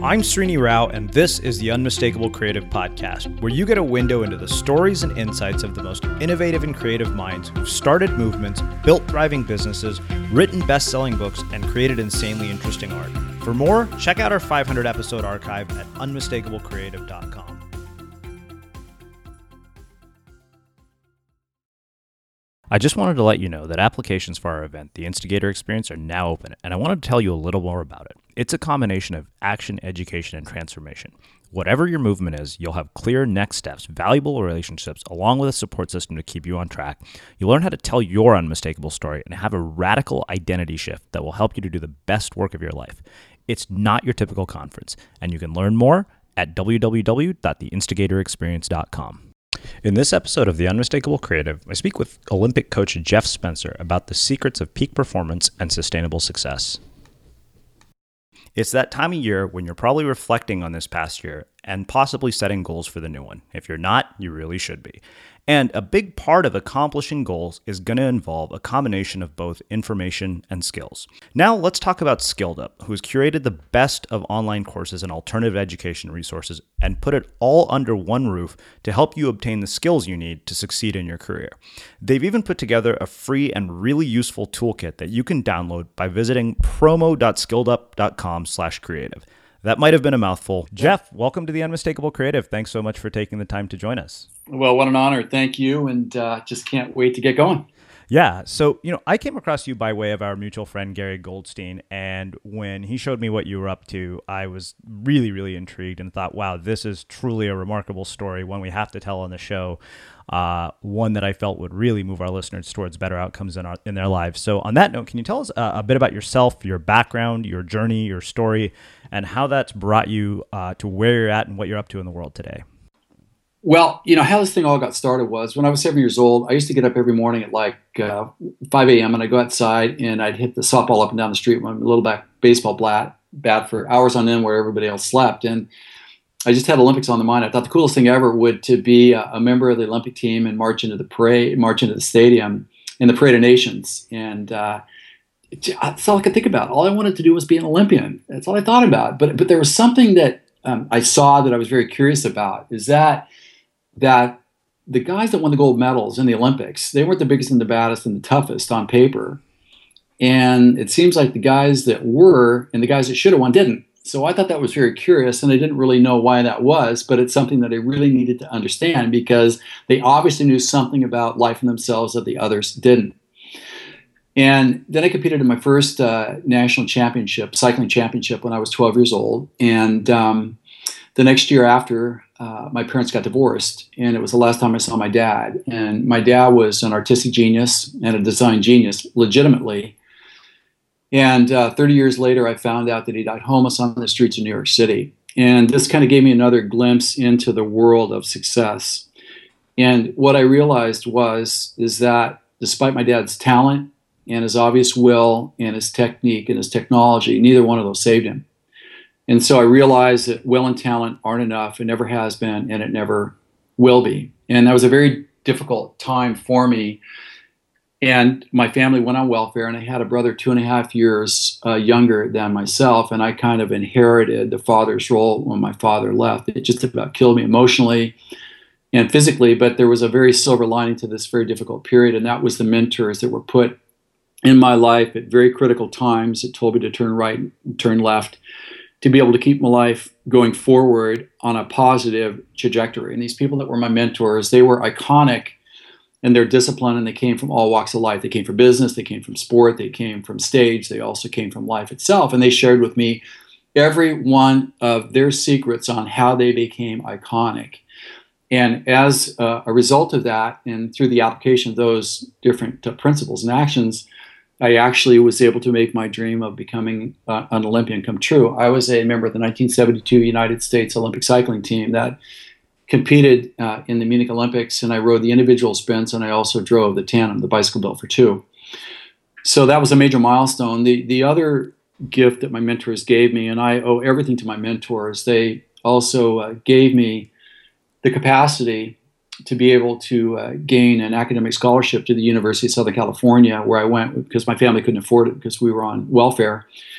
I'm Srini Rao, and this is the Unmistakable Creative Podcast, where you get a window into the stories and insights of the most innovative and creative minds who've started movements, built thriving businesses, written best-selling books, and created insanely interesting art. For more, check out our 500-episode archive at unmistakablecreative.com. I just wanted to let you know that applications for our event, the Instigator Experience, are now open, and I wanted to tell you a little more about it. It's a combination of action, education, and transformation. Whatever your movement is, you'll have clear next steps, valuable relationships, along with a support system to keep you on track. You'll learn how to tell your unmistakable story and have a radical identity shift that will help you to do the best work of your life. It's not your typical conference, and you can learn more at www.theinstigatorexperience.com. In this episode of The Unmistakable Creative, I speak with Olympic coach Jeff Spencer about the secrets of peak performance and sustainable success. It's that time of year when you're probably reflecting on this past year and possibly setting goals for the new one. If you're not, you really should be. And a big part of accomplishing goals is going to involve a combination of both information and skills. Now let's talk about Skilled Up, who's curated the best of online courses and alternative education resources and put it all under one roof to help you obtain the skills you need to succeed in your career. They've even put together a free and really useful toolkit that you can download by visiting promo.skilledup.com/creative. That might have been a mouthful. Jeff, welcome to the Unmistakable Creative. Thanks so much for taking the time to join us. Well, what an honor. Thank you. And just can't wait to get going. Yeah. So, I came across you by way of our mutual friend, Gary Goldstein. And when he showed me what you were up to, I was really, really intrigued and thought, wow, this is truly a remarkable story, one we have to tell on the show, one that I felt would really move our listeners towards better outcomes in their lives. So on that note, can you tell us a bit about yourself, your background, your journey, your story, and how that's brought you to where you're at and what you're up to in the world today? Well, how this thing all got started was when I was 7 years old. I used to get up every morning at like 5 a.m. and I'd go outside and I'd hit the softball up and down the street with a little baseball bat for hours on end where everybody else slept. And I just had Olympics on the mind. I thought the coolest thing ever would to be a member of the Olympic team and march into the stadium in the Parade of Nations. And that's all I could think about. All I wanted to do was be an Olympian. That's all I thought about. But there was something that I saw that I was very curious about, is that the guys that won the gold medals in the Olympics, they weren't the biggest and the baddest and the toughest on paper. And it seems like the guys that were and the guys that should have won didn't. So I thought that was very curious, and I didn't really know why that was, but it's something that I really needed to understand because they obviously knew something about life and themselves that the others didn't. And then I competed in my first national championship, cycling championship, when I was 12 years old. And the next year after, my parents got divorced, and it was the last time I saw my dad. And my dad was an artistic genius and a design genius, legitimately. And 30 years later, I found out that he died homeless on the streets of New York City. And this kind of gave me another glimpse into the world of success. And what I realized is that despite my dad's talent and his obvious will and his technique and his technology, neither one of those saved him. And so I realized that will and talent aren't enough. It never has been, and it never will be. And that was a very difficult time for me. And my family went on welfare, and I had a brother 2.5 years younger than myself, and I kind of inherited the father's role when my father left. It just about killed me emotionally and physically, but there was a very silver lining to this very difficult period, and that was the mentors that were put in my life at very critical times that told me to turn right and turn left, to be able to keep my life going forward on a positive trajectory. And these people that were my mentors, they were iconic in their discipline, and they came from all walks of life. They came from business, they came from sport, they came from stage, they also came from life itself. And they shared with me every one of their secrets on how they became iconic. And as a result of that, and through the application of those different principles and actions, I actually was able to make my dream of becoming an Olympian come true. I was a member of the 1972 United States Olympic cycling team that competed in the Munich Olympics, and I rode the individual sprints, and I also drove the tandem, the bicycle built for two. So that was a major milestone. The other gift that my mentors gave me, and I owe everything to my mentors, they also gave me the capacity to be able to gain an academic scholarship to the University of Southern California, where I went because my family couldn't afford it because we were on welfare.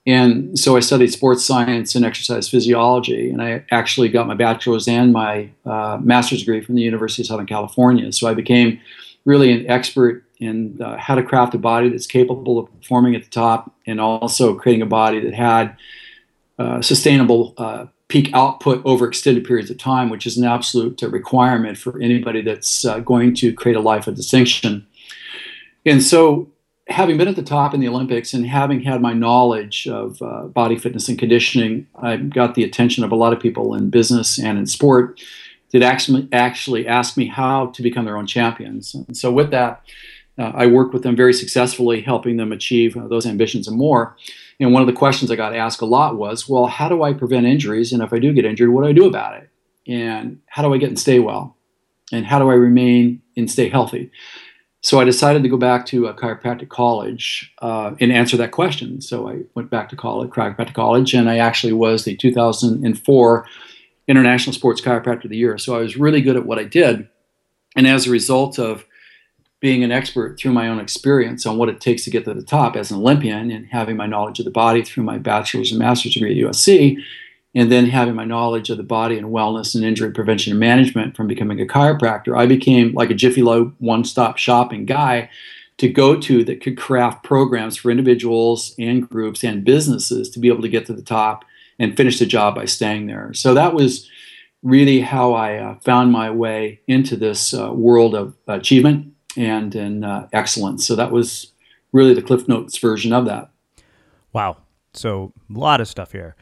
And so I studied sports science and exercise physiology, and I actually got my bachelor's and my master's degree from the University of Southern California. So I became really an expert in how to craft a body that's capable of performing at the top, and also creating a body that had sustainable peak output over extended periods of time, which is an absolute requirement for anybody that's going to create a life of distinction. And so, having been at the top in the Olympics and having had my knowledge of body fitness and conditioning, I got the attention of a lot of people in business and in sport that actually asked me how to become their own champions. And so with that, I worked with them very successfully, helping them achieve those ambitions and more. And one of the questions I got asked a lot was, well, how do I prevent injuries? And if I do get injured, what do I do about it? And how do I get and stay well? And how do I remain and stay healthy? So I decided to go back to a chiropractic college and answer that question. So I went back to college, chiropractic college, and I actually was the 2004 International Sports Chiropractor of the Year. So I was really good at what I did. And as a result of being an expert through my own experience on what it takes to get to the top as an Olympian, and having my knowledge of the body through my bachelor's and master's degree at USC, and then having my knowledge of the body and wellness and injury prevention and management from becoming a chiropractor, I became like a Jiffy Lube one-stop shopping guy to go to that could craft programs for individuals and groups and businesses to be able to get to the top and finish the job by staying there. So that was really how I found my way into this world of achievement and in excellence. So that was really the Cliff Notes version of that. Wow. So a lot of stuff here.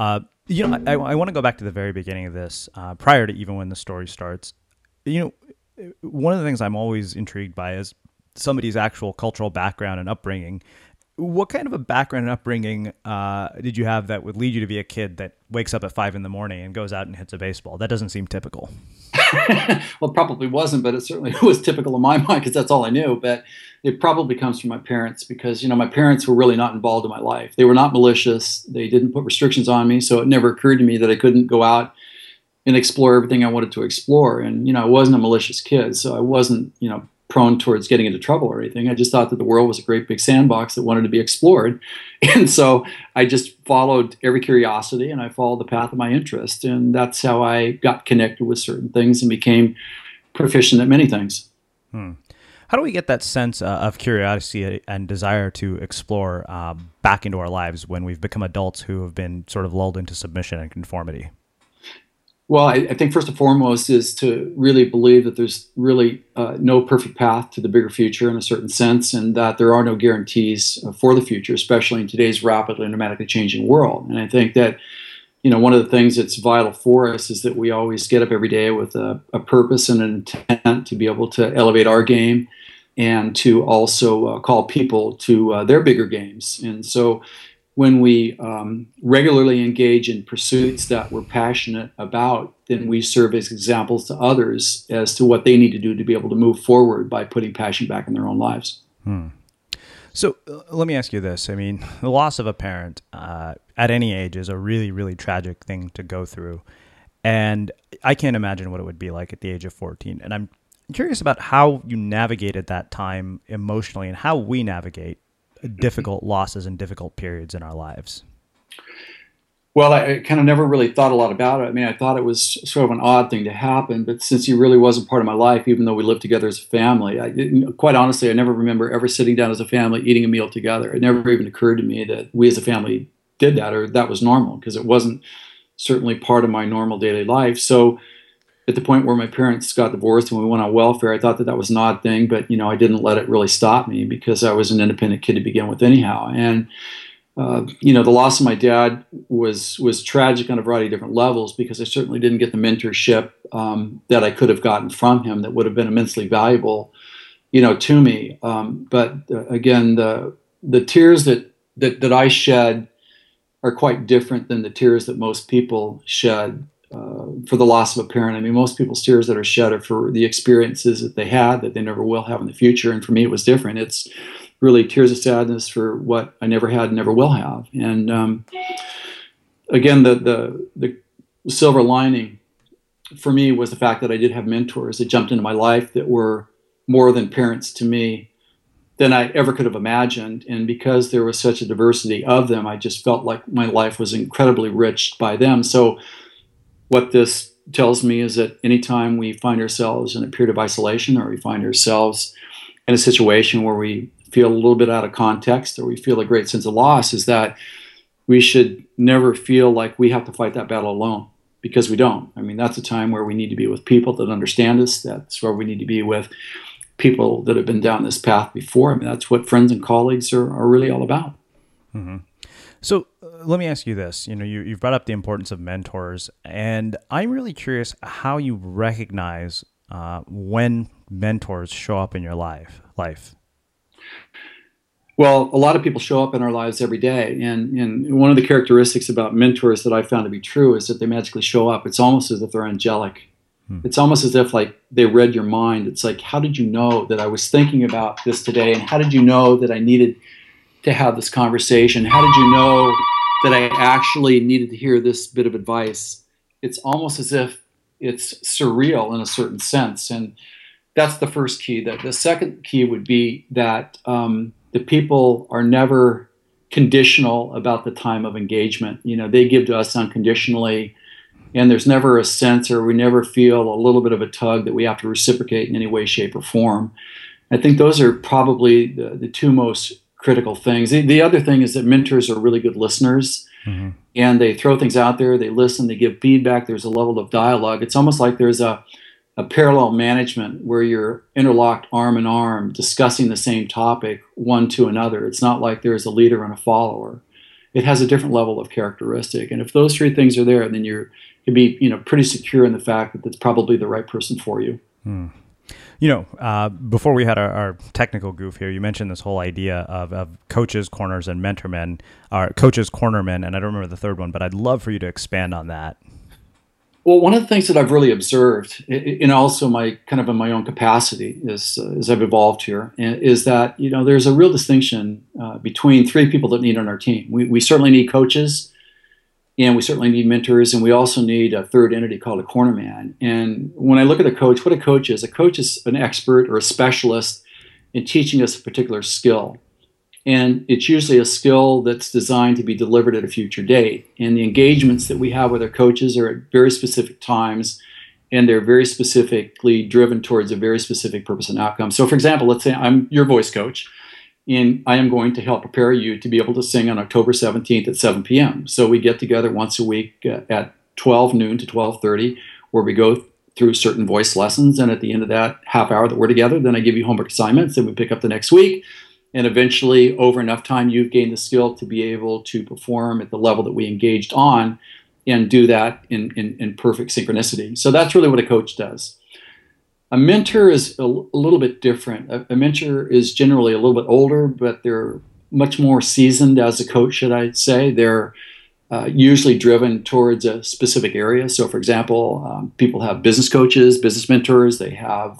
I want to go back to the very beginning of this, prior to even when the story starts. One of the things I'm always intrigued by is somebody's actual cultural background and upbringing. What kind of a background and upbringing did you have that would lead you to be a kid that wakes up at 5 a.m. and goes out and hits a baseball? That doesn't seem typical. Well, it probably wasn't, but it certainly was typical in my mind because that's all I knew. But it probably comes from my parents because, my parents were really not involved in my life. They were not malicious. They didn't put restrictions on me. So it never occurred to me that I couldn't go out and explore everything I wanted to explore. And, I wasn't a malicious kid. So I wasn't, prone towards getting into trouble or anything. I just thought that the world was a great big sandbox that wanted to be explored. And so I just followed every curiosity and I followed the path of my interest. And that's how I got connected with certain things and became proficient at many things. How do we get that sense of curiosity and desire to explore back into our lives when we've become adults who have been sort of lulled into submission and conformity? Well, I think first and foremost is to really believe that there's really no perfect path to the bigger future in a certain sense, and that there are no guarantees for the future, especially in today's rapidly and dramatically changing world. And I think that, one of the things that's vital for us is that we always get up every day with a purpose and an intent to be able to elevate our game and to also call people to their bigger games. And so when we regularly engage in pursuits that we're passionate about, then we serve as examples to others as to what they need to do to be able to move forward by putting passion back in their own lives. So let me ask you this. I mean, the loss of a parent at any age is a really, really tragic thing to go through. And I can't imagine what it would be like at the age of 14. And I'm curious about how you navigated that time emotionally and how we navigate difficult losses and difficult periods in our lives. Well, I kind of never really thought a lot about it. I mean, I thought it was sort of an odd thing to happen, but since he really wasn't part of my life, even though we lived together as a family, quite honestly, I never remember ever sitting down as a family eating a meal together. It never even occurred to me that we as a family did that or that was normal, because it wasn't certainly part of my normal daily life. So at the point where my parents got divorced and we went on welfare, I thought that was an odd thing, but I didn't let it really stop me because I was an independent kid to begin with anyhow. And the loss of my dad was tragic on a variety of different levels, because I certainly didn't get the mentorship that I could have gotten from him that would have been immensely valuable, to me. But again, the tears that I shed are quite different than the tears that most people shed for the loss of a parent. I mean, most people's tears that are shed are for the experiences that they had that they never will have in the future. And for me, it was different. It's really tears of sadness for what I never had and never will have. And again, the silver lining for me was the fact that I did have mentors that jumped into my life that were more than parents to me, than I ever could have imagined. And because there was such a diversity of them, I just felt like my life was incredibly rich by them. So what this tells me is that anytime we find ourselves in a period of isolation, or we find ourselves in a situation where we feel a little bit out of context, or we feel a great sense of loss, is that we should never feel like we have to fight that battle alone, because we don't. I mean, that's a time where we need to be with people that understand us. That's where we need to be with people that have been down this path before. I mean, that's what friends and colleagues are really all about. Mm-hmm. So let me ask you this. You've brought up the importance of mentors, and I'm really curious how you recognize when mentors show up in your life. Well, a lot of people show up in our lives every day. And one of the characteristics about mentors that I found to be true is that they magically show up. It's almost as if they're angelic. It's almost as if like they read your mind. It's like, how did you know that I was thinking about this today? And how did you know that I needed to have this conversation? How did you know that I actually needed to hear this bit of advice? It's almost as if it's surreal in a certain sense. And that's the first key. The second key would be that the people are never conditional about the time of engagement. They give to us unconditionally, and there's never a sense, or we never feel a little bit of a tug that we have to reciprocate in any way, shape, or form. I think those are probably the two most critical things. The other thing is that mentors are really good listeners, mm-hmm. and they throw things out there, they listen, they give feedback, there's a level of dialogue. It's almost like there's a parallel management where you're interlocked arm in arm discussing the same topic one to another. It's not like there's a leader and a follower. It has a different level of characteristic. And if those three things are there, then you can be pretty secure in the fact that it's probably the right person for you. Before we had our technical goof here, you mentioned this whole idea of coaches, corners, and mentormen, or coaches, cornermen, and I don't remember the third one, but I'd love for you to expand on that. Well, one of the things that I've really observed, and also my kind of in my own capacity, as I've evolved here, is that there's a real distinction between three people that need on our team. We certainly need coaches, and we certainly need mentors, and we also need a third entity called a cornerman. And when I look at a coach, what a coach is an expert or a specialist in teaching us a particular skill. And it's usually a skill that's designed to be delivered at a future date. And the engagements that we have with our coaches are at very specific times, and they're very specifically driven towards a very specific purpose and outcome. So, for example, let's say I'm your voice coach, and I am going to help prepare you to be able to sing on October 17th at 7 p.m. So we get together once a week at 12 noon to 12:30, where we go through certain voice lessons. And at the end of that half hour that we're together, then I give you homework assignments, and we pick up the next week. And eventually, over enough time, you've gained the skill to be able to perform at the level that we engaged on, and do that in perfect synchronicity. So that's really what a coach does. A mentor is a little bit different. A mentor is generally a little bit older, but they're much more seasoned as a coach, should I say. They're usually driven towards a specific area. So, for example, people have business coaches, business mentors. They have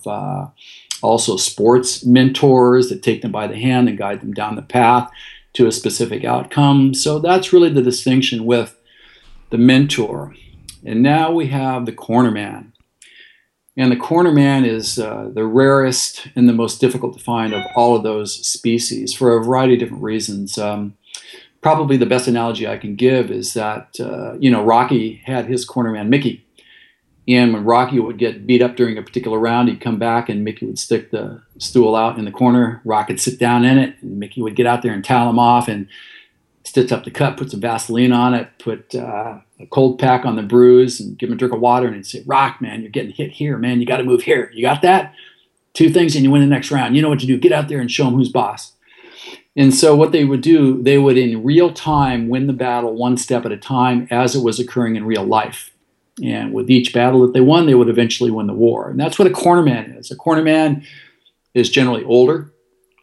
also sports mentors that take them by the hand and guide them down the path to a specific outcome. So that's really the distinction with the mentor. And now we have the cornerman. And the cornerman is the rarest and the most difficult to find of all of those species for a variety of different reasons. Probably the best analogy I can give is that, Rocky had his cornerman, Mickey. And when Rocky would get beat up during a particular round, he'd come back and Mickey would stick the stool out in the corner. Rocky would sit down in it, and Mickey would get out there and towel him off and stitch up the cut, put some Vaseline on it, put a cold pack on the bruise, and give him a drink of water. And he'd say, "Rock, man, you're getting hit here, man. You got to move here. You got that? 2 things and you win the next round. You know what to do. Get out there and show him who's boss." And so what they would do, they would in real time win the battle one step at a time as it was occurring in real life. And with each battle that they won, they would eventually win the war. And that's what a cornerman is. A cornerman is generally older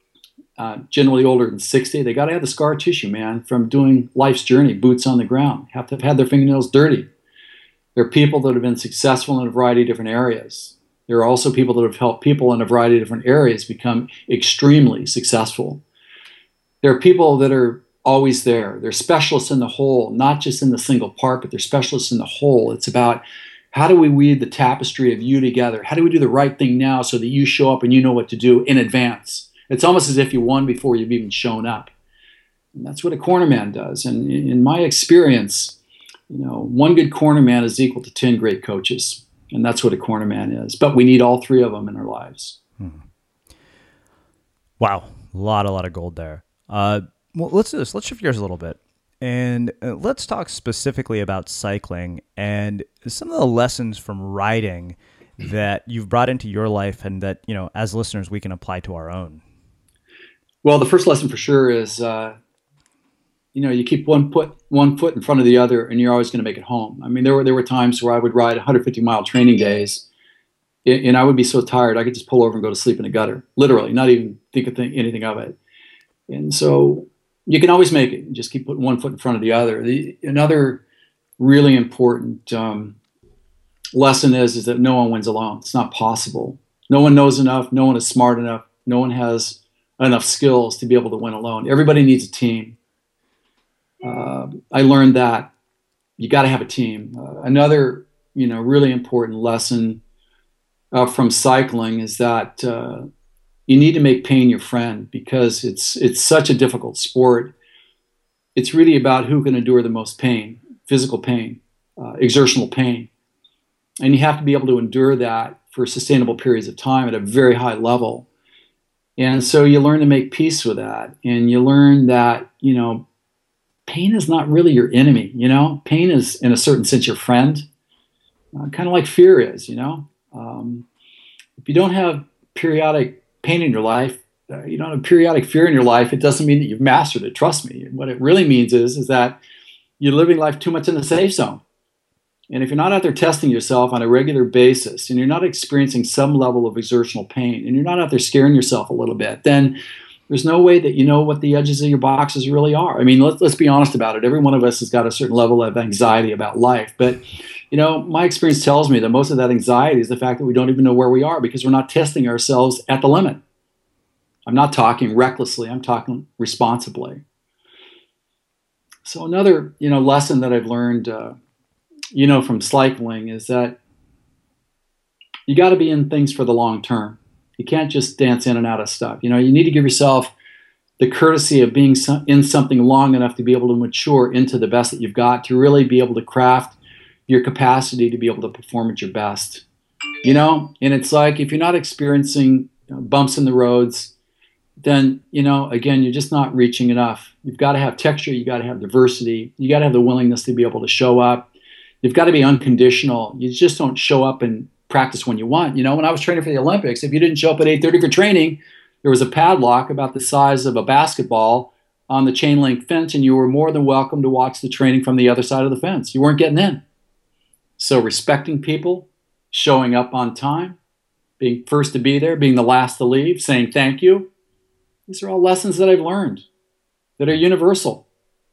than 60. They got to have the scar tissue, man, from doing life's journey, boots on the ground, have to have had their fingernails dirty. There are people that have been successful in a variety of different areas. There are also people that have helped people in a variety of different areas become extremely successful. There are people that are always there. They're specialists in the whole, not just in the single part, but they're specialists in the whole. It's about how do we weave the tapestry of you together? How do we do the right thing now so that you show up and you know what to do in advance? It's almost as if you won before you've even shown up. And that's what a cornerman does. And in my experience, one good cornerman is equal to 10 great coaches. And that's what a cornerman is. But we need all three of them in our lives. Wow. A lot of gold there. Well, let's do this. Let's shift gears a little bit. And let's talk specifically about cycling and some of the lessons from riding that you've brought into your life and that, as listeners, we can apply to our own. Well, the first lesson for sure is, you keep one foot in front of the other, and you're always going to make it home. I mean, there were times where I would ride 150-mile training days, and I would be so tired I could just pull over and go to sleep in a gutter, literally, not even think anything of it. And so you can always make it. You just keep putting one foot in front of the other. Another really important lesson is that no one wins alone. It's not possible. No one knows enough. No one is smart enough. No one has enough skills to be able to win alone. Everybody needs a team. I learned that you got to have a team. Another, really important lesson from cycling is that you need to make pain your friend, because it's such a difficult sport. It's really about who can endure the most pain, physical pain, exertional pain. And you have to be able to endure that for sustainable periods of time at a very high level. And so you learn to make peace with that. And you learn that, pain is not really your enemy. Pain is, in a certain sense, your friend, kind of like fear is. If you don't have periodic pain in your life, you don't have periodic fear in your life, it doesn't mean that you've mastered it. Trust me. What it really means is that you're living life too much in the safe zone. And if you're not out there testing yourself on a regular basis, and you're not experiencing some level of exertional pain, and you're not out there scaring yourself a little bit, then there's no way that you know what the edges of your boxes really are. I mean, let's be honest about it. Every one of us has got a certain level of anxiety about life. But, my experience tells me that most of that anxiety is the fact that we don't even know where we are because we're not testing ourselves at the limit. I'm not talking recklessly. I'm talking responsibly. So another, lesson that I've learned, from cycling is that you got to be in things for the long term. You can't just dance in and out of stuff. You need to give yourself the courtesy of being in something long enough to be able to mature into the best that you've got, to really be able to craft your capacity to be able to perform at your best. And it's like, if you're not experiencing bumps in the roads, then, again, you're just not reaching enough. You've got to have texture. You got to have diversity. You got to have the willingness to be able to show up. You've got to be unconditional. You just don't show up and practice when you want. When I was training for the Olympics, if you didn't show up at 8:30 for training, there was a padlock about the size of a basketball on the chain link fence, and you were more than welcome to watch the training from the other side of the fence. You weren't getting in. So respecting people, showing up on time, being first to be there, being the last to leave, saying thank you. These are all lessons that I've learned that are universal.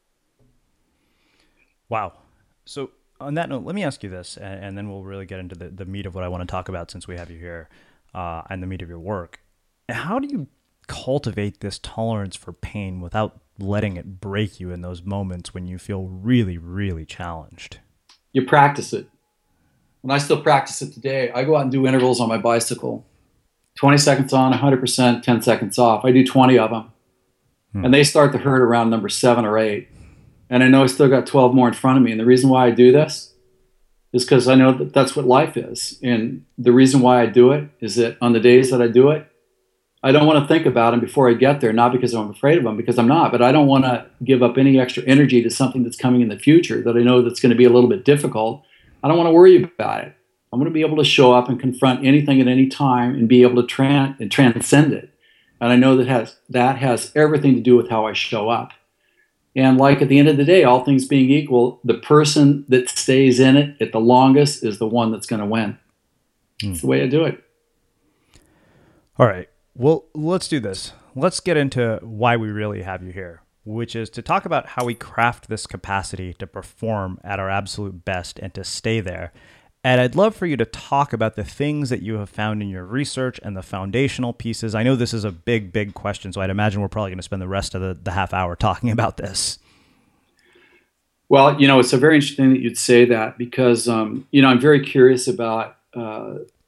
Wow. So on that note, let me ask you this, and then we'll really get into the meat of what I want to talk about since we have you here, and the meat of your work. How do you cultivate this tolerance for pain without letting it break you in those moments when you feel really, really challenged? You practice it. And I still practice it today. I go out and do intervals on my bicycle. 20 seconds on, 100%, 10 seconds off. I do 20 of them. And they start to hurt around number 7 or 8. And I know I still got 12 more in front of me. And the reason why I do this is because I know that that's what life is. And the reason why I do it is that on the days that I do it, I don't want to think about them before I get there, not because I'm afraid of them, because I'm not, but I don't want to give up any extra energy to something that's coming in the future that I know that's going to be a little bit difficult. I don't want to worry about it. I'm going to be able to show up and confront anything at any time and be able to transcend it. And I know that has everything to do with how I show up. And like at the end of the day, all things being equal, the person that stays in it at the longest is the one that's going to win. That's the way I do it. All right. Well, let's do this. Let's get into why we really have you here, which is to talk about how we craft this capacity to perform at our absolute best and to stay there. And I'd love for you to talk about the things that you have found in your research and the foundational pieces. I know this is a big, big question, so I'd imagine we're probably going to spend the rest of the half hour talking about this. Well, it's so very interesting that you'd say that because, I'm very curious about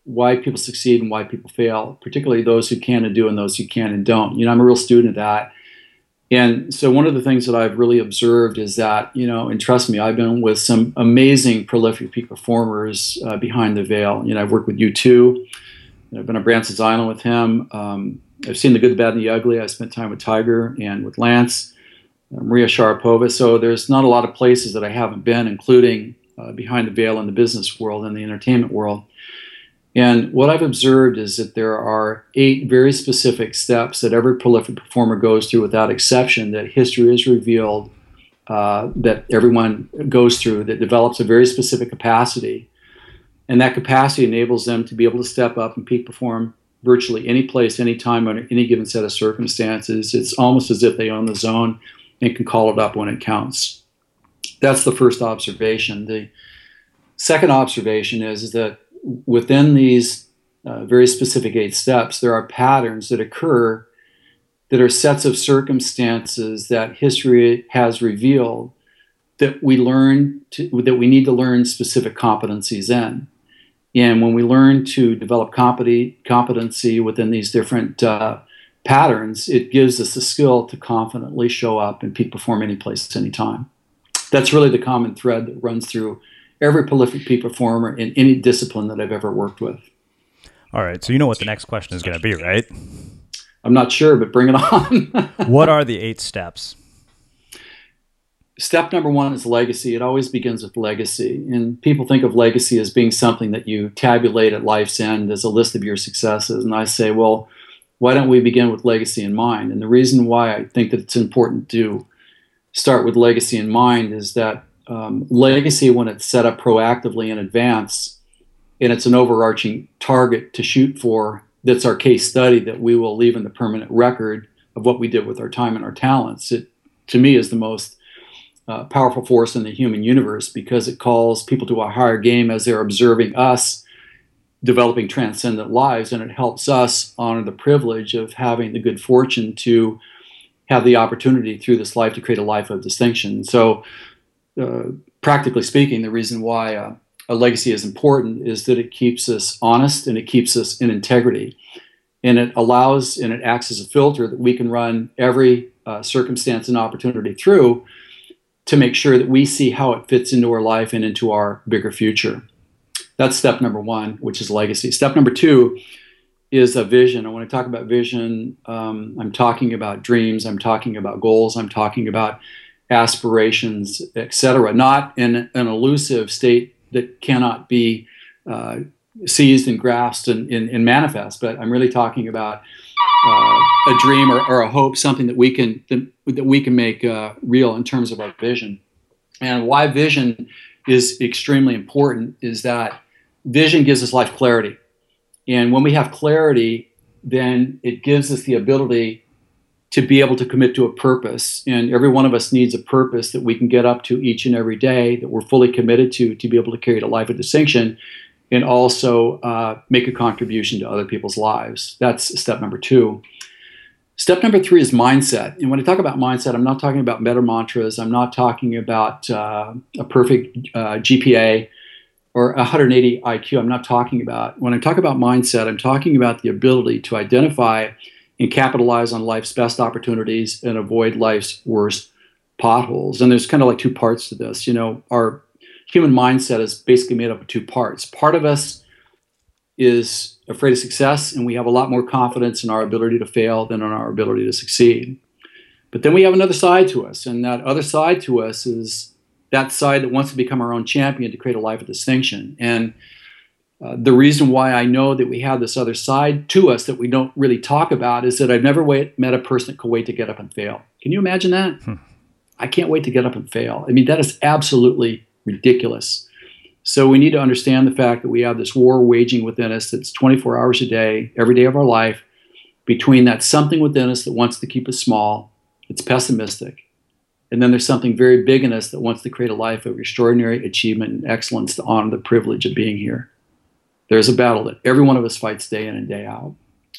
why people succeed and why people fail, particularly those who can and do and those who can and don't. I'm a real student of that. And so one of the things that I've really observed is that, and trust me, I've been with some amazing prolific peak performers behind the veil. I've worked with U2. I've been on Branson's Island with him. I've seen the good, the bad, and the ugly. I spent time with Tiger and with Lance, Maria Sharapova. So there's not a lot of places that I haven't been, including behind the veil in the business world and the entertainment world. And what I've observed is that there are 8 very specific steps that every prolific performer goes through without exception, that history has revealed that everyone goes through, that develops a very specific capacity. And that capacity enables them to be able to step up and peak perform virtually any place, any time, under any given set of circumstances. It's almost as if they own the zone and can call it up when it counts. That's the first observation. The second observation is that within these very specific 8 steps, there are patterns that occur that are sets of circumstances that history has revealed that we need to learn specific competencies in. And when we learn to develop competency within these different patterns, it gives us the skill to confidently show up and peak perform any place, anytime. That's really the common thread that runs through every prolific peak performer in any discipline that I've ever worked with. All right. So you know what the next question is going to be, right? I'm not sure, but bring it on. What are the 8 steps? Step number 1 is legacy. It always begins with legacy. And people think of legacy as being something that you tabulate at life's end as a list of your successes. And I say, well, why don't we begin with legacy in mind? And the reason why I think that it's important to start with legacy in mind is that legacy, when it's set up proactively in advance, and it's an overarching target to shoot for, that's our case study that we will leave in the permanent record of what we did with our time and our talents. It, to me, is the most powerful force in the human universe, because it calls people to a higher game as they're observing us developing transcendent lives, and it helps us honor the privilege of having the good fortune to have the opportunity through this life to create a life of distinction. So practically speaking, the reason why a legacy is important is that it keeps us honest and it keeps us in integrity. And it allows and it acts as a filter that we can run every circumstance and opportunity through to make sure that we see how it fits into our life and into our bigger future. That's step number 1, which is legacy. Step number 2 is a vision. And when I talk about vision, I'm talking about dreams, I'm talking about goals, I'm talking about aspirations, etc. Not in an elusive state that cannot be seized and grasped and manifest, but I'm really talking about a dream or a hope, something that we can make real in terms of our vision. And why vision is extremely important is that vision gives us life clarity. And when we have clarity, then it gives us the ability to be able to commit to a purpose. And every one of us needs a purpose that we can get up to each and every day, that we're fully committed to be able to create a life of distinction and also make a contribution to other people's lives. That's step number 2. Step number 3 is mindset. And when I talk about mindset, I'm not talking about meta mantras. I'm not talking about a perfect GPA or 180 IQ. I'm not talking about. When I talk about mindset, I'm talking about the ability to identify and capitalize on life's best opportunities and avoid life's worst potholes. And there's kind of like 2 parts to this. Our human mindset is basically made up of 2 parts. Part of us is afraid of success, and we have a lot more confidence in our ability to fail than in our ability to succeed. But then we have another side to us, and that other side to us is that side that wants to become our own champion to create a life of distinction. And the reason why I know that we have this other side to us that we don't really talk about is that I've never met a person that could wait to get up and fail. Can you imagine that? I can't wait to get up and fail. I mean, that is absolutely ridiculous. So we need to understand the fact that we have this war waging within us that's 24 hours a day, every day of our life, between that something within us that wants to keep us small, it's pessimistic, and then there's something very big in us that wants to create a life of extraordinary achievement and excellence to honor the privilege of being here. There's a battle that every one of us fights day in and day out.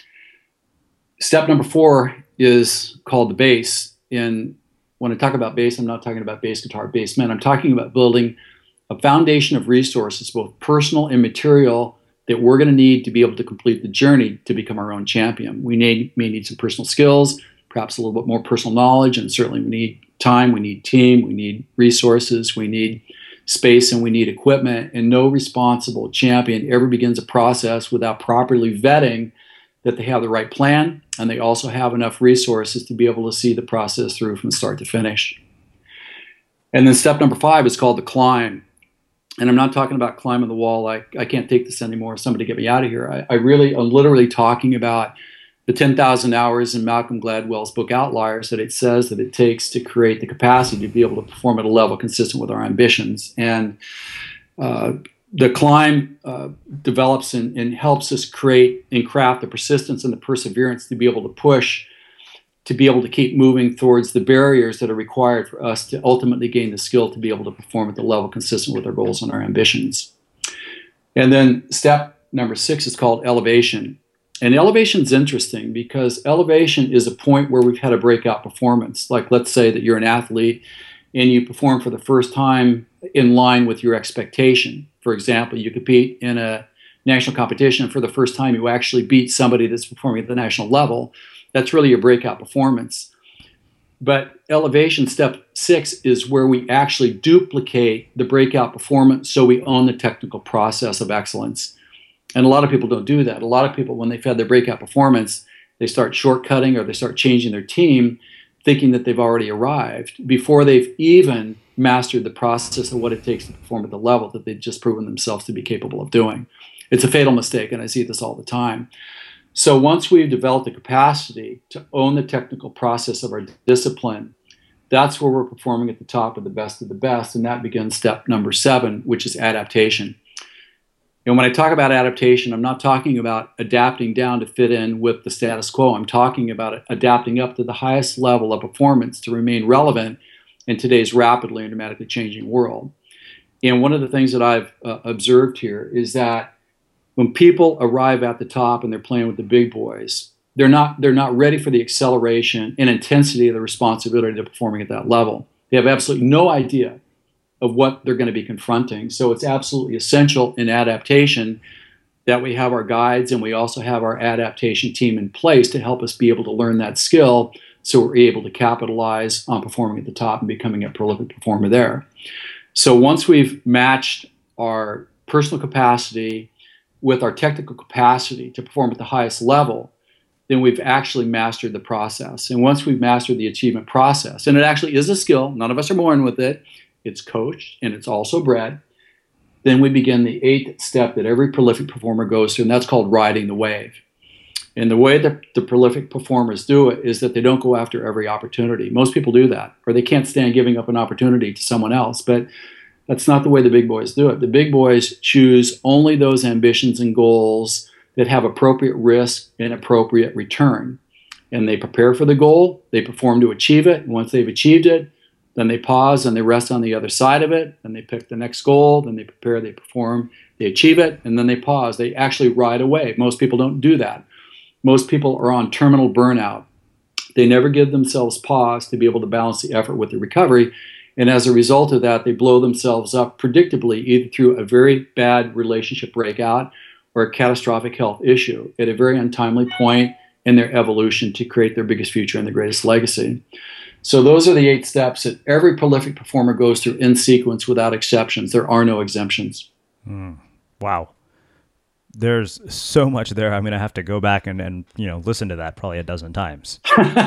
Step number 4 is called the bass. And when I talk about bass, I'm not talking about bass guitar, bass men. I'm talking about building a foundation of resources, both personal and material, that we're going to need to be able to complete the journey to become our own champion. We may need some personal skills, perhaps a little bit more personal knowledge, and certainly we need time, we need team, we need resources, we need space, and we need equipment. And no responsible champion ever begins a process without properly vetting that they have the right plan and they also have enough resources to be able to see the process through from start to finish. And then step number 5 is called the climb. And I'm not talking about climbing the wall like I can't take this anymore, somebody get me out of here. I'm literally talking about the 10,000 hours in Malcolm Gladwell's book Outliers that it says that it takes to create the capacity to be able to perform at a level consistent with our ambitions. And the climb develops and helps us create and craft the persistence and the perseverance to be able to push, to be able to keep moving towards the barriers that are required for us to ultimately gain the skill to be able to perform at the level consistent with our goals and our ambitions. And then step number 6 is called elevation. And elevation is interesting because elevation is a point where we've had a breakout performance. Like, let's say that you're an athlete and you perform for the first time in line with your expectation. For example, you compete in a national competition and for the first time you actually beat somebody that's performing at the national level. That's really your breakout performance. But elevation, step 6, is where we actually duplicate the breakout performance so we own the technical process of excellence. And a lot of people don't do that. A lot of people, when they've had their breakout performance, they start shortcutting or they start changing their team, thinking that they've already arrived before they've even mastered the process of what it takes to perform at the level that they've just proven themselves to be capable of doing. It's a fatal mistake, and I see this all the time. So once we've developed the capacity to own the technical process of our discipline, that's where we're performing at the top of the best, and that begins step number 7, which is adaptation. And when I talk about adaptation, I'm not talking about adapting down to fit in with the status quo. I'm talking about adapting up to the highest level of performance to remain relevant in today's rapidly and dramatically changing world. And one of the things that I've observed here is that when people arrive at the top and they're playing with the big boys, they're not ready for the acceleration and intensity of the responsibility to performing at that level. They have absolutely no idea of what they're going to be confronting. So it's absolutely essential in adaptation that we have our guides and we also have our adaptation team in place to help us be able to learn that skill so we're able to capitalize on performing at the top and becoming a prolific performer there. So once we've matched our personal capacity with our technical capacity to perform at the highest level, then we've actually mastered the process. And once we've mastered the achievement process, and it actually is a skill, none of us are born with it, it's coached, and it's also bred. Then we begin the 8th step that every prolific performer goes through, and that's called riding the wave. And the way that the prolific performers do it is that they don't go after every opportunity. Most people do that, or they can't stand giving up an opportunity to someone else, but that's not the way the big boys do it. The big boys choose only those ambitions and goals that have appropriate risk and appropriate return. And they prepare for the goal, they perform to achieve it, and once they've achieved it, then they pause and they rest on the other side of it, and they pick the next goal, then they prepare, they perform, they achieve it, and then they pause. They actually ride a wave. Most people don't do that. Most people are on terminal burnout. They never give themselves pause to be able to balance the effort with the recovery, and as a result of that, they blow themselves up predictably, either through a very bad relationship breakout or a catastrophic health issue at a very untimely point in their evolution to create their biggest future and the greatest legacy. So those are the 8 steps that every prolific performer goes through in sequence without exceptions. There are no exemptions. Wow. There's so much there. I'm going to have to go back and listen to that probably a dozen times.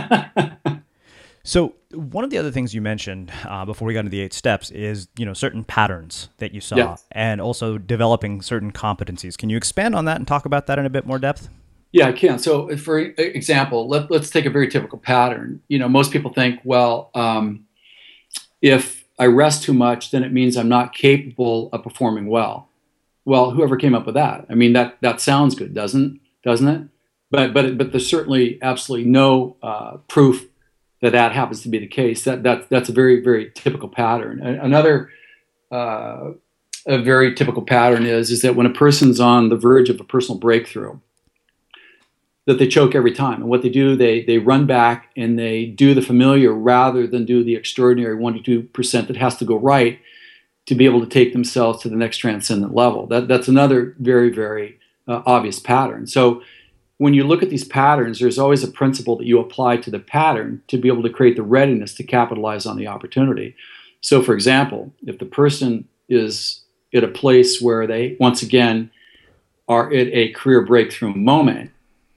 So one of the other things you mentioned before we got into the 8 steps is, certain patterns that you saw and also developing certain competencies. Can you expand on that and talk about that in a bit more depth? Yeah, I can. So for example, let's take a very typical pattern. Most people think, well, if I rest too much, then it means I'm not capable of performing well. Well, whoever came up with that? I mean, that sounds good, doesn't it? But there's certainly absolutely no proof that happens to be the case. That's a very, very typical pattern. Another a very typical pattern is that when a person's on the verge of a personal breakthrough, that they choke every time. And what they do, they run back and they do the familiar rather than do the extraordinary 1% to 2% that has to go right to be able to take themselves to the next transcendent level. That's another very, very obvious pattern. So when you look at these patterns, there's always a principle that you apply to the pattern to be able to create the readiness to capitalize on the opportunity. So, for example, if the person is at a place where they, once again, are at a career breakthrough moment,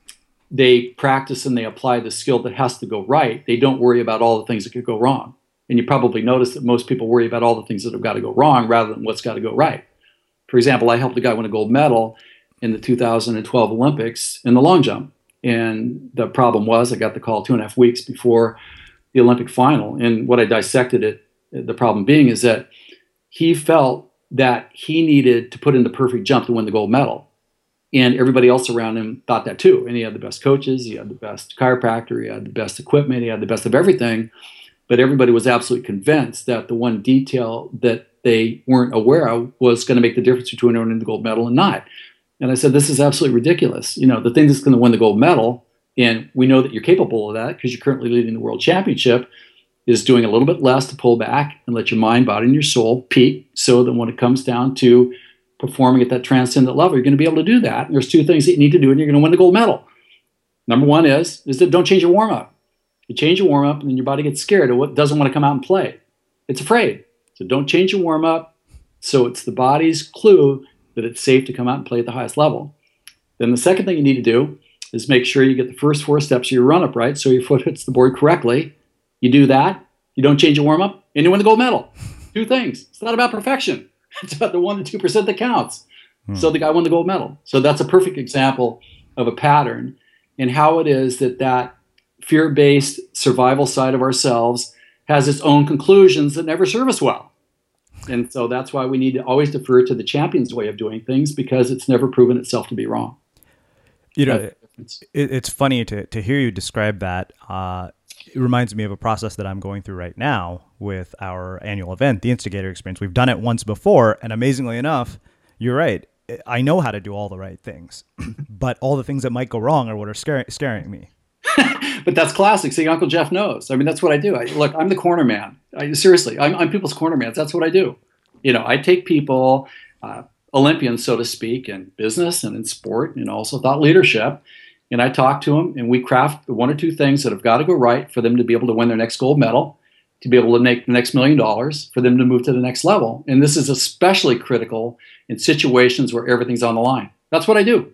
they practice and they apply the skill that has to go right. They don't worry about all the things that could go wrong. And you probably notice that most people worry about all the things that have got to go wrong rather than what's got to go right. For example, I helped a guy win a gold medal in the 2012 Olympics in the long jump. And the problem was I got the call 2.5 weeks before the Olympic final. And what I dissected it, the problem being is that he felt that he needed to put in the perfect jump to win the gold medal. And everybody else around him thought that too. And he had the best coaches, he had the best chiropractor, he had the best equipment, he had the best of everything. But everybody was absolutely convinced that the one detail that they weren't aware of was going to make the difference between earning the gold medal and not. And I said, this is absolutely ridiculous. You know, the thing that's going to win the gold medal, and we know that you're capable of that because you're currently leading the world championship, is doing a little bit less to pull back and let your mind, body, and your soul peak so that when it comes down to performing at that transcendent level, you're going to be able to do that. And there's two things that you need to do, and you're going to win the gold medal. Number one is that don't change your warm-up. You change your warm-up, and then your body gets scared of what doesn't want to come out and play. It's afraid. So don't change your warm-up. So it's the body's clue that it's safe to come out and play at the highest level. Then the second thing you need to do is make sure you get the first 4 steps of your run-up right so your foot hits the board correctly. You do that, you don't change your warm-up, and you win the gold medal. 2 things. It's not about perfection. It's about the 1% to 2% that counts. So the guy won the gold medal. So that's a perfect example of a pattern and how it is that fear-based survival side of ourselves has its own conclusions that never serve us well. And so that's why we need to always defer to the champion's way of doing things because it's never proven itself to be wrong. You know, it's funny to hear you describe that. It reminds me of a process that I'm going through right now with our annual event, the Instigator Experience. We've done it once before, and amazingly enough, you're right. I know how to do all the right things, but all the things that might go wrong are what are scaring me. But that's classic. See, Uncle Jeff knows. I mean, that's what I do. Look, I'm the corner man. Seriously, I'm people's corner man. That's what I do. You know, I take people, Olympians, so to speak, in business and in sport, and also thought leadership, and I talk to them, and we craft 1 or 2 things that have got to go right for them to be able to win their next gold medal, to be able to make the next $1 million, for them to move to the next level. And this is especially critical in situations where everything's on the line. That's what I do.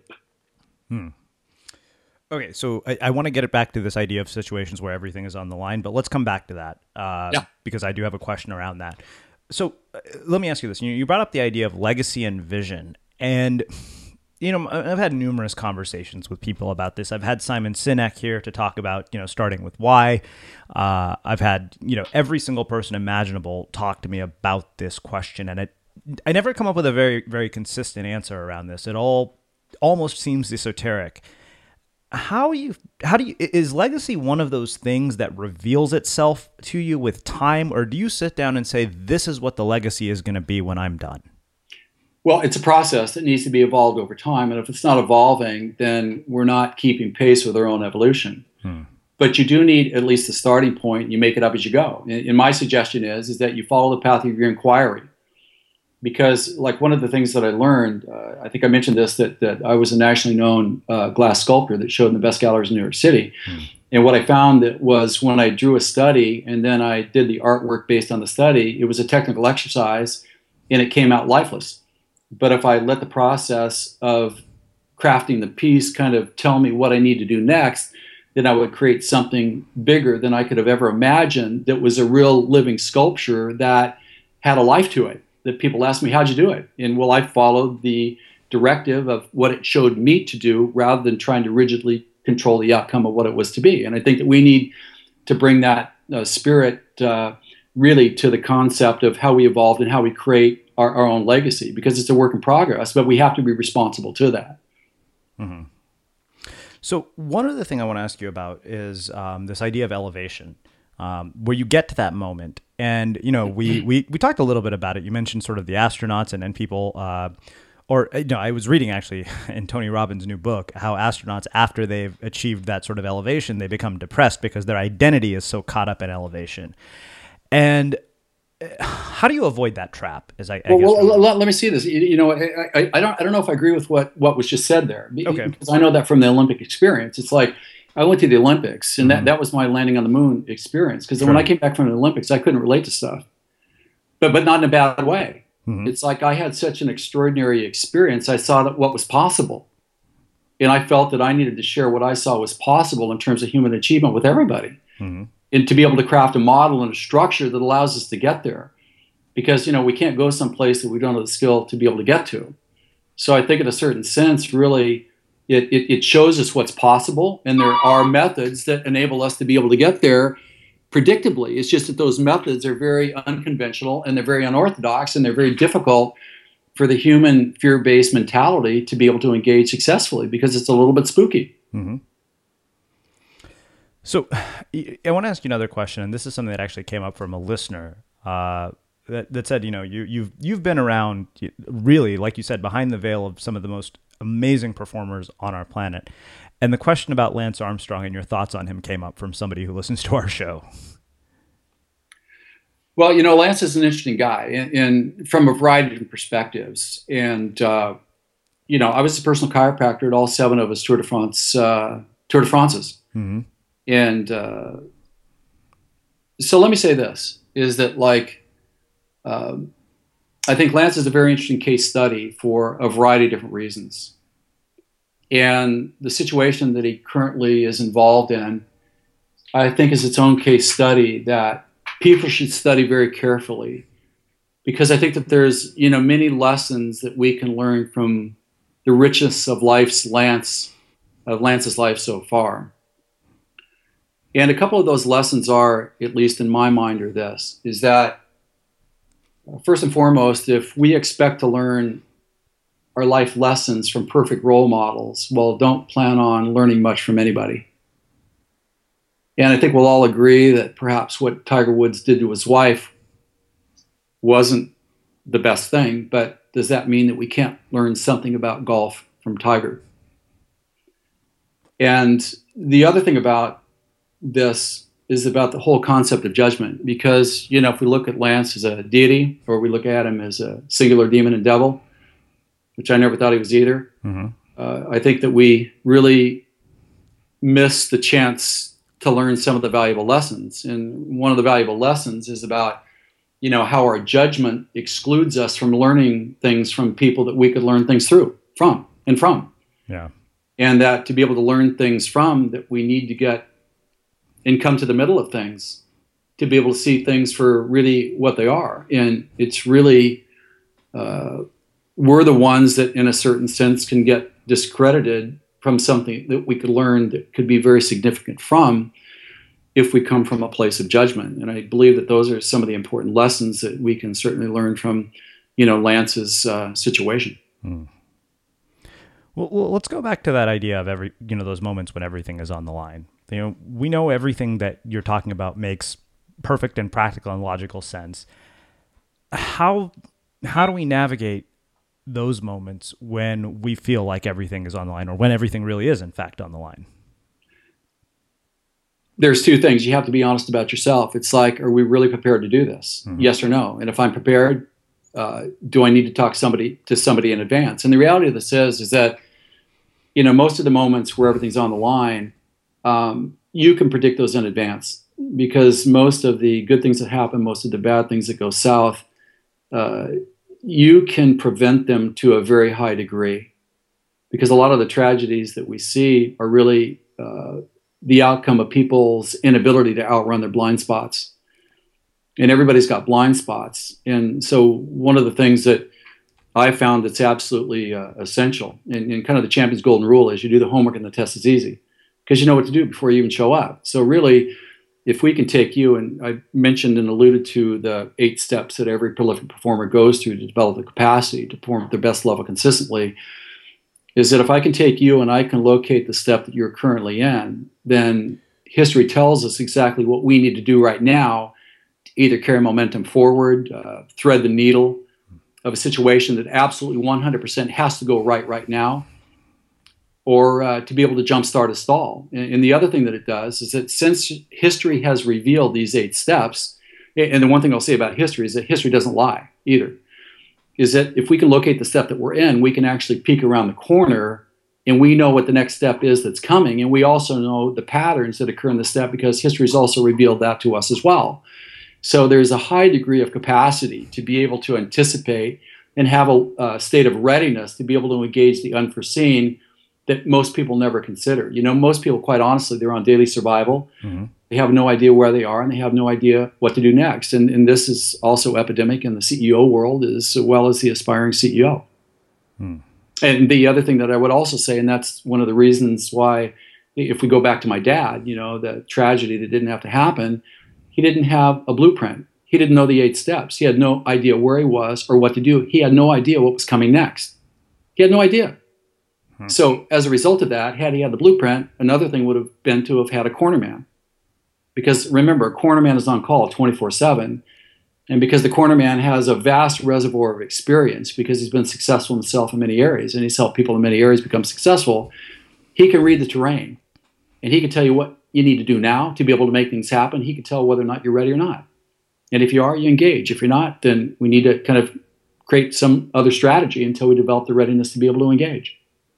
Okay, so I want to get it back to this idea of situations where everything is on the line, but let's come back to that because I do have a question around that. So let me ask you this. You brought up the idea of legacy and vision, and you know, I've had numerous conversations with people about this. I've had Simon Sinek here to talk about, you know, starting with why. I've had, you know, every single person imaginable talk to me about this question, and I never come up with a very, very consistent answer around this. It all almost seems esoteric. How do you is legacy one of those things that reveals itself to you with time, or do you sit down and say, this is what the legacy is going to be when I'm done? Well, it's a process that needs to be evolved over time. And if it's not evolving, then we're not keeping pace with our own evolution. But you do need at least a starting point. You make it up as you go. And my suggestion is that you follow the path of your inquiry. Because like one of the things that I learned, I think I mentioned this, that I was a nationally known glass sculptor that showed in the best galleries in New York City. And what I found that was when I drew a study and then I did the artwork based on the study, it was a technical exercise and it came out lifeless. But if I let the process of crafting the piece kind of tell me what I need to do next, then I would create something bigger than I could have ever imagined that was a real living sculpture that had a life to it. That people ask me, how'd you do it? And well, I followed the directive of what it showed me to do rather than trying to rigidly control the outcome of what it was to be. And I think that we need to bring that spirit really to the concept of how we evolved and how we create our own legacy, because it's a work in progress, but we have to be responsible to that. Mm-hmm. So one other thing I want to ask you about is this idea of elevation, where you get to that moment. And, you know, we talked a little bit about it. You mentioned sort of the astronauts and then people, I was reading actually in Tony Robbins' new book, how astronauts, after they've achieved that sort of elevation, they become depressed because their identity is so caught up in elevation. And how do you avoid that trap? As I Well, guess. let me see this. I don't know if I agree with what was just said there, Okay. because I know that from the Olympic experience. It's like I went to the Olympics, and Mhm. that was my landing on the moon experience. Because Sure. when I came back from the Olympics, I couldn't relate to stuff, but not in a bad way. Mhm. It's like I had such an extraordinary experience. I saw that what was possible, and I felt that I needed to share what I saw was possible in terms of human achievement with everybody, Mhm. and to be able to craft a model and a structure that allows us to get there. Because we can't go someplace that we don't have the skill to be able to get to. So I think in a certain sense, really, it shows us what's possible, and there are methods that enable us to be able to get there predictably. It's just that those methods are very unconventional, and they're very unorthodox, and they're very difficult for the human fear-based mentality to be able to engage successfully, because it's a little bit spooky. Mm-hmm. So I want to ask you another question, and this is something that actually came up from a listener that said, you've been around, really, like you said, behind the veil of some of the most amazing performers on our planet. And the question about Lance Armstrong and your thoughts on him came up from somebody who listens to our show. Well, Lance is an interesting guy, and from a variety of different perspectives. And I was a personal chiropractor at all 7 of his Tour de France's. Mm-hmm. And so let me say this, is that I think Lance is a very interesting case study for a variety of different reasons. And the situation that he currently is involved in, I think, is its own case study that people should study very carefully, because I think that there's, many lessons that we can learn from the richness of Lance's life so far. And a couple of those lessons are, at least in my mind, are this, is that first and foremost, if we expect to learn our life lessons from perfect role models, well, don't plan on learning much from anybody. And I think we'll all agree that perhaps what Tiger Woods did to his wife wasn't the best thing, but does that mean that we can't learn something about golf from Tiger? And the other thing about this is about the whole concept of judgment, because, if we look at Lance as a deity, or we look at him as a singular demon and devil, which I never thought he was either, mm-hmm. I think that we really miss the chance to learn some of the valuable lessons. And one of the valuable lessons is about, how our judgment excludes us from learning things from people that we could learn things from. Yeah. And that to be able to learn things from, that we need to get and come to the middle of things to be able to see things for really what they are. And it's really, we're the ones that in a certain sense can get discredited from something that we could learn that could be very significant from, if we come from a place of judgment. And I believe that those are some of the important lessons that we can certainly learn from, Lance's situation. Mm. Well, let's go back to that idea of those moments when everything is on the line. We know everything that you're talking about makes perfect and practical and logical sense. How do we navigate those moments when we feel like everything is on the line, or when everything really is in fact on the line? There's two things. You have to be honest about yourself. It's like, are we really prepared to do this? Mm-hmm. Yes or no? And if I'm prepared, do I need to talk to somebody in advance? And the reality of this is that, most of the moments where everything's on the line, you can predict those in advance, because most of the good things that happen, most of the bad things that go south, you can prevent them to a very high degree, because a lot of the tragedies that we see are really the outcome of people's inability to outrun their blind spots. And everybody's got blind spots. And so one of the things that I found that's absolutely essential, and kind of the champion's golden rule, is you do the homework and the test is easy, because you know what to do before you even show up. So really, if we can take you, and I mentioned and alluded to the 8 steps that every prolific performer goes through to develop the capacity to perform at their best level consistently, is that if I can take you and I can locate the step that you're currently in, then history tells us exactly what we need to do right now to either carry momentum forward, thread the needle of a situation that absolutely 100% has to go right now, or to be able to jumpstart a stall. And the other thing that it does is that since history has revealed these 8 steps, And the one thing I'll say about history is that history doesn't lie either. Is that if we can locate the step that we're in, we can actually peek around the corner and we know what the next step is that's coming. And we also know the patterns that occur in the step because history has also revealed that to us as well. So there's a high degree of capacity to be able to anticipate and have a state of readiness to be able to engage the unforeseen that most people never consider. Most people, quite honestly, they're on daily survival. Mm-hmm. They have no idea where they are and they have no idea what to do next. And this is also epidemic in the CEO world as well as the aspiring CEO. And the other thing that I would also say, and that's one of the reasons why, if we go back to my dad, the tragedy that didn't have to happen, he didn't have a blueprint. He didn't know the 8 steps. He had no idea where he was or what to do. He had no idea what was coming next. He had no idea. So as a result of that, had he had the blueprint, another thing would have been to have had a cornerman. Because remember, a cornerman is on call 24/7. And because the cornerman has a vast reservoir of experience, because he's been successful himself in many areas, and he's helped people in many areas become successful, he can read the terrain. And he can tell you what you need to do now to be able to make things happen. He can tell whether or not you're ready or not. And if you are, you engage. If you're not, then we need to kind of create some other strategy until we develop the readiness to be able to engage.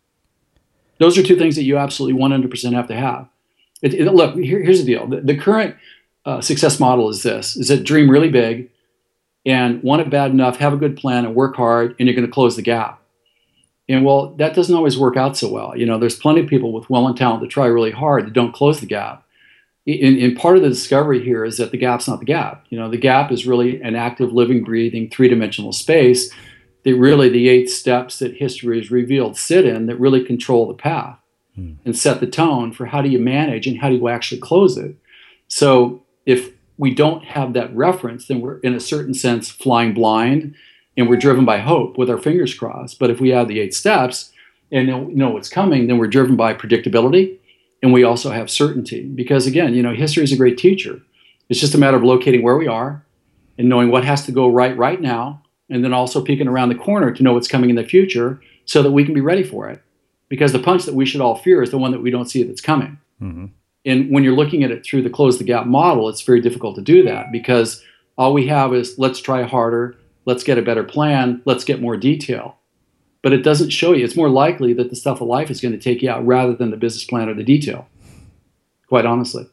Those are 2 things that you absolutely 100% have to have. Look, here's the deal. The current success model is this, is that dream really big and want it bad enough, have a good plan and work hard, and you're going to close the gap. And well, that doesn't always work out so well. There's plenty of people with will and talent that try really hard that don't close the gap. And part of the discovery here is that the gap's not the gap. The gap is really an active, living, breathing, 3-dimensional space that really the 8 steps that history has revealed sit in that really control the path and set the tone for how do you manage and how do you actually close it. So if we don't have that reference, then we're in a certain sense flying blind and we're driven by hope with our fingers crossed. But if we have the 8 steps and know what's coming, then we're driven by predictability and we also have certainty. Because again, history is a great teacher. It's just a matter of locating where we are and knowing what has to go right now, and then also peeking around the corner to know what's coming in the future so that we can be ready for it. Because the punch that we should all fear is the one that we don't see that's coming. Mm-hmm. And when you're looking at it through the close the gap model, it's very difficult to do that because all we have is let's try harder, let's get a better plan, let's get more detail. But it doesn't show you. It's more likely that the stuff of life is going to take you out rather than the business plan or the detail, quite honestly.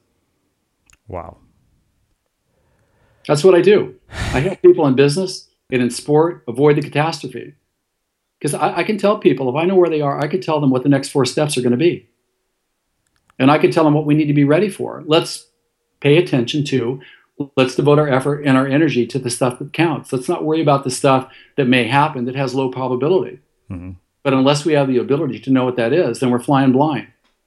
Wow. That's what I do. I help people in business and in sport avoid the catastrophe. Because I can tell people, if I know where they are, I can tell them what the next 4 steps are going to be. And I can tell them what we need to be ready for. Let's pay attention to, let's devote our effort and our energy to the stuff that counts. Let's not worry about the stuff that may happen that has low probability. Mm-hmm. But unless we have the ability to know what that is, then we're flying blind.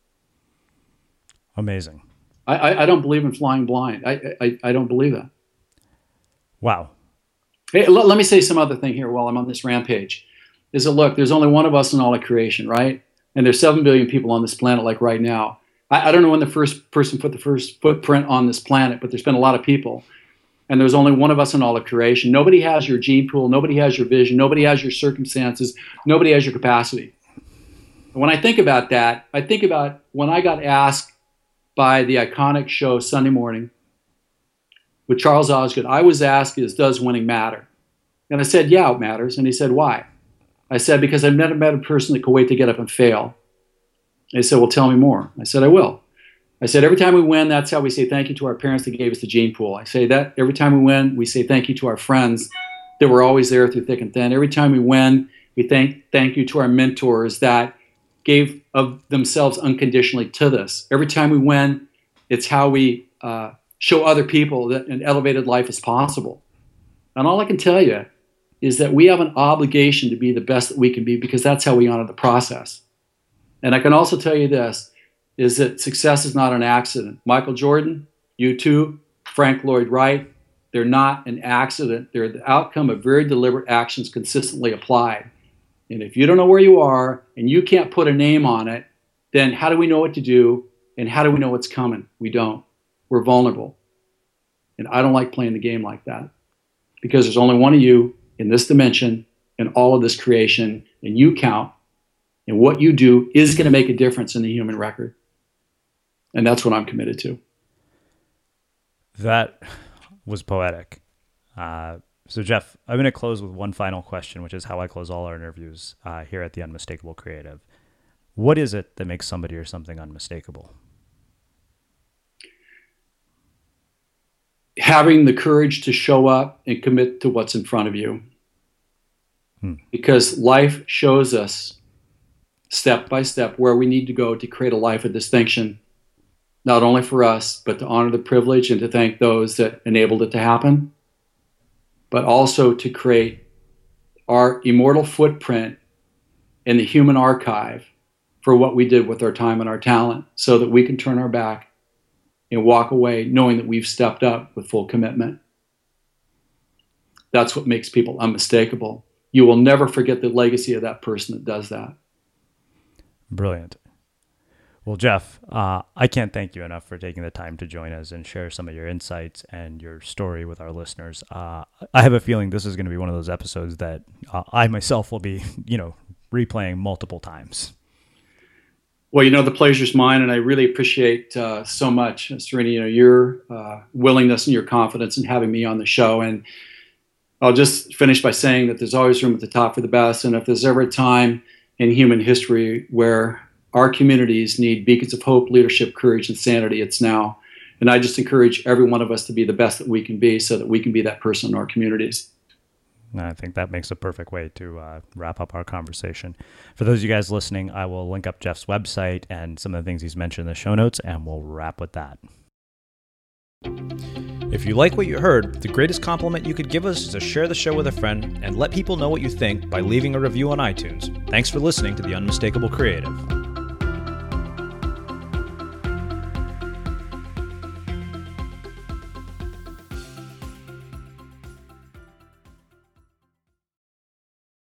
Amazing. I don't believe in flying blind. I don't believe that. Wow. Hey, let me say some other thing here while I'm on this rampage. Is that, look, there's only one of us in all of creation, right? And there's 7 billion people on this planet like right now. I don't know when the first person put the first footprint on this planet, but there's been a lot of people. And there's only one of us in all of creation. Nobody has your gene pool. Nobody has your vision. Nobody has your circumstances. Nobody has your capacity. And when I think about that, I think about when I got asked by the iconic show Sunday Morning with Charles Osgood, I was asked, does winning matter? And I said, yeah, it matters. And he said, why? I said, because I've never met a person that could wait to get up and fail. They said, well, tell me more. I said, I will. I said, every time we win, that's how we say thank you to our parents that gave us the gene pool. I say that every time we win, we say thank you to our friends that were always there through thick and thin. Every time we win, we thank you to our mentors that gave of themselves unconditionally to this. Every time we win, it's how we show other people that an elevated life is possible. And all I can tell you is that we have an obligation to be the best that we can be because that's how we honor the process. And I can also tell you this, is that success is not an accident. Michael Jordan, U2, Frank Lloyd Wright, they're not an accident. They're the outcome of very deliberate actions consistently applied. And if you don't know where you are and you can't put a name on it, then how do we know what to do and how do we know what's coming? We don't. We're vulnerable. And I don't like playing the game like that because there's only one of you in this dimension and all of this creation, and you count. And what you do is going to make a difference in the human record. And that's what I'm committed to. That was poetic. So Jeff, I'm going to close with one final question, which is how I close all our interviews here at the Unmistakable Creative. What is it that makes somebody or something unmistakable? Having the courage to show up and commit to what's in front of you. Because life shows us step by step where we need to go to create a life of distinction, not only for us, but to honor the privilege and to thank those that enabled it to happen, but also to create our immortal footprint in the human archive for what we did with our time and our talent, so that we can turn our back and walk away knowing that we've stepped up with full commitment. That's what makes people unmistakable. You will never forget the legacy of that person that does that. Brilliant. Well, Jeff, I can't thank you enough for taking the time to join us and share some of your insights and your story with our listeners. I have a feeling this is going to be one of those episodes that I myself will be, replaying multiple times. Well, the pleasure's mine, and I really appreciate so much, Srini, your willingness and your confidence in having me on the show. And I'll just finish by saying that there's always room at the top for the best. And if there's ever a time in human history where our communities need beacons of hope, leadership, courage, and sanity, it's now. And I just encourage every one of us to be the best that we can be so that we can be that person in our communities. I think that makes a perfect way to wrap up our conversation. For those of you guys listening, I will link up Jeff's website and some of the things he's mentioned in the show notes, and we'll wrap with that. If you like what you heard, the greatest compliment you could give us is to share the show with a friend and let people know what you think by leaving a review on iTunes. Thanks for listening to The Unmistakable Creative.